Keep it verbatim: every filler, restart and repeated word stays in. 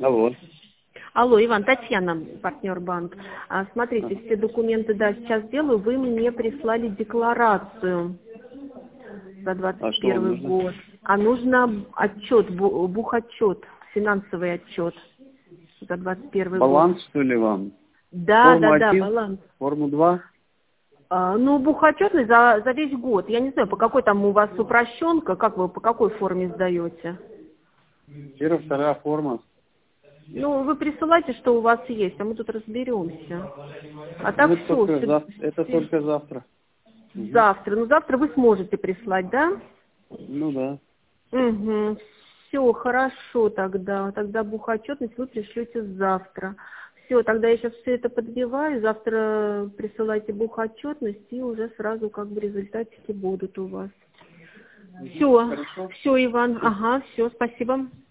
Алло. Алло, Иван, Татьяна, партнер банк. А, смотрите, все документы, да, сейчас делаю. Вы мне прислали декларацию за А двадцать что вам первый нужно? год. А нужно отчет, бу- бухотчет, финансовый отчет за двадцать первый год. Баланс, что ли, вам? Да, Форму да, да, один, баланс. форму два? А, ну, бухотчетный за, за весь год. Я не знаю, по какой там у вас упрощенка, как вы по какой форме сдаете? Первая, вторая форма. Ну, вы присылайте, что у вас есть, а мы тут разберемся. А так Ну, это все, только, зав... это только завтра. Угу. завтра. Ну, завтра вы сможете прислать, да? Ну да. Угу. Все, хорошо тогда. Тогда бухотчетность вы пришлете завтра. Все, тогда я сейчас все это подбиваю. Завтра присылайте бухотчетность, и уже сразу как бы результатики будут у вас. Все, Хорошо. все, Иван. Ага, все, спасибо.